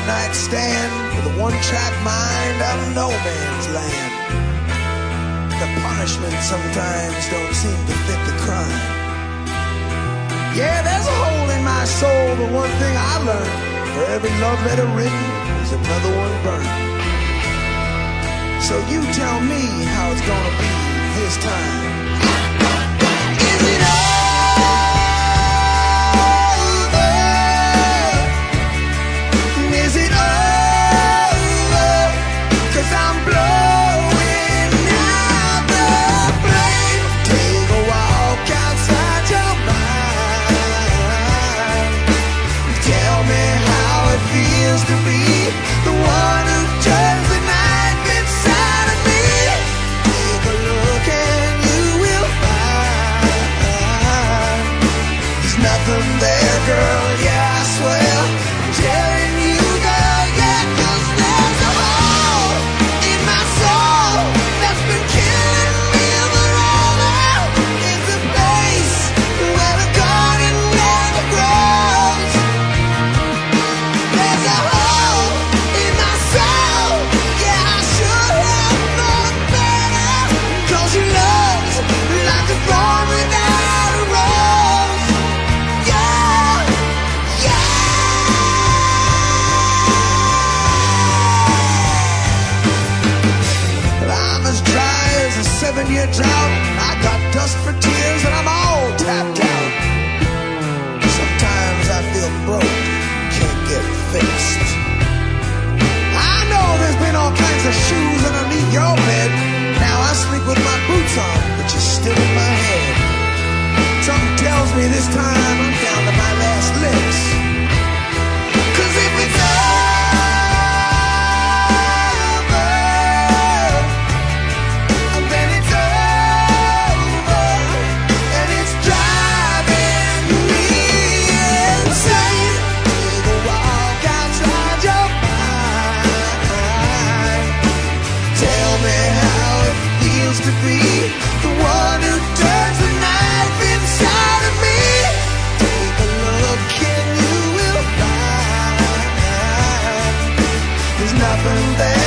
one-night stand with a one-track mind out of no man's land. The punishment sometimes don't seem to fit the crime. Yeah, there's a hole in my soul, but one thing I learned, for every love letter written, there's another one burned. So you tell me how it's gonna be this time. Is it over? Is it over? 'Cause I'm blowing out the flame. Take a walk outside your mind. Tell me how it feels to be the one who turns the knife inside of me. Take a look and you will find there's nothing there, girl, yeah, I swear. I'm telling you, girl, yeah, 'cause there's a hole in my soul that's been killing me forever. It's a place where the garden never grows. There's a hole in my soul, yeah, I should have known better. 'Cause your love's like a thorn without a rose. Yeah, yeah. Well, I'm as dry as a 7-year drought. I got dust for tears and I'm all tapped out. Sometimes I feel broke, can't get fixed. I know there's been all kinds of shoes underneath your bed. Now I sleep with my boots on, but you're still in my head. Something tells me this time I'm down to my last licks. 'Cause if it's over, then it's over, and it's driving me insane. Take a walk outside your mind. Tell me how it feels to be the one who turns the knife inside of me. Take a look and you will find there's nothing there.